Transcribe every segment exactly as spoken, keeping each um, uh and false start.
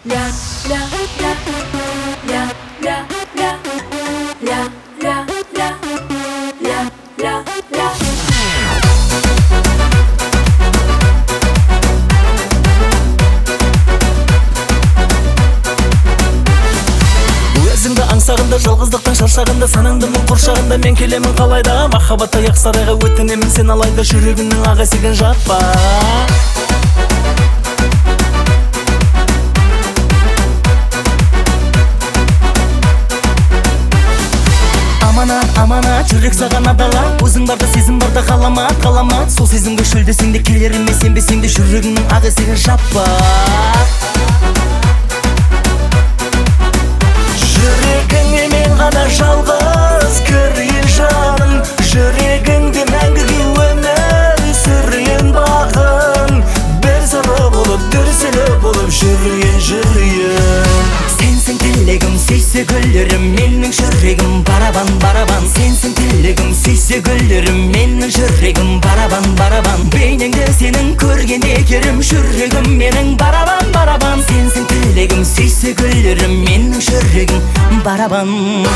ля ля ля ля ля ля ля ля ля ля ля ля. Өзіңді аңсағанда, жалғыздықтан шаршағанда, санаңды мұң қоршағанда, мен келемін қалайда. Махаббат аяқ сарайға өтінемін сен алайда, жүрегімнің ақ есігін жаппа. Аманат, аманат, жүрек саған адалат. Өзің барда сезім барда қаламат, қаламат. Сол сезімге шөлдесең де келер емес, сенбесең де жүрегімнің ақ есігін жаппа. Жүрегіңе мен ғана жалғыз кірейін жаным, жүрегіңде мәңгіге өмір сүрейін бағым. Бір сыры болып, дүрсілі болып жүрейін, жүрейін. Сенсің тілегім, сүйсе гүлдерім, менің жүрегім барабан, барабан. Сенсің тілегім, сүйсе гүлдерім, менің жүрегім барабан, барабан. Бейнеңді сенің көргенде керім, жүрегім менің барабан, барабан. Сенсің тілегім, сүйсе гүлдерім, менің жүрегім барабан.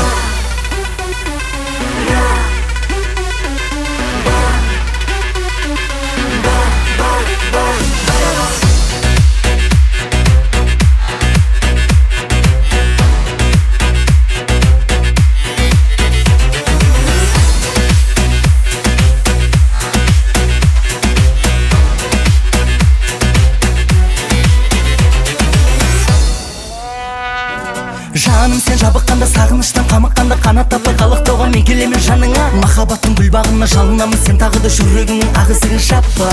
Жаным сен жабыққанда, сағыныштан қамыққанда, қанат таппай қалықтауға мен келемін жаныңа. Махаббаттың гүл бағына жалынамын, сен тағы да жүрегіңнің ақ есігін жаппа.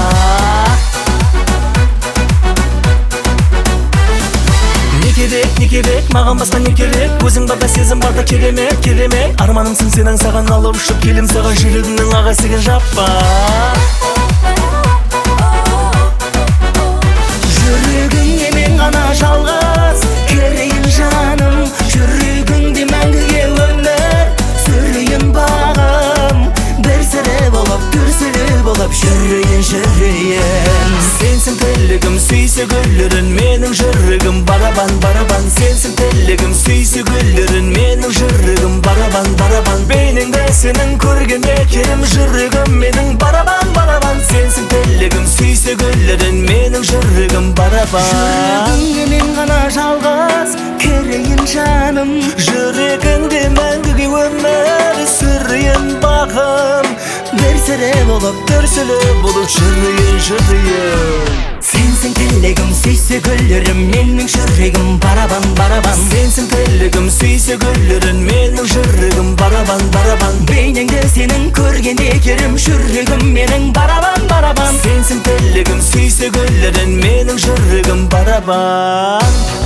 Не керек, не керек, маған басқа не керек? Өзің барда сезім барда керемет, керемет. Арманымсың сен аңсаған, алып ұшып келем саған, жүрегімнің ақ есігін жаппа. Жүрегіңе мен ғана жалғыз керейін жаным, жүрегіңде мәңгіге өмір сүрейін бағым. Бір сірі болып, дүрсілі болып жүрейін, жүрейін. Сенсің тілегім, сүйсе гүлдерін, менің жүрегім барабан, барабан. Сенсің тілегім, сүйсе гүлдерін, менің жүрегім барабан, барабан. Бейнеңді сенің көргенде керім, жүрегім менің барабан, барабан. Сенсің тілегім, сүйсе гүлдерін, менің жүрегім барабан. Жүрегіңе мен ғана жалғыз керейін жаным, жүрегіңде мәңгіге өмір сүрейін бағым. Бір сірі болып, дүрсілі болып жүрейін, жүрейін. Сенсің тілегім, сүйсе гүлдерім, менің жүрегім барабан, барабан. Сенсің тілегім, сүйсе гүлдерін, менің жүрегім барабан, барабан. Бейнеңді сенің көргенде керім, жүрегім менің барабан, барабан. Сенсің тілегім, сүйсе гүлдерін, менің жүрегім барабан.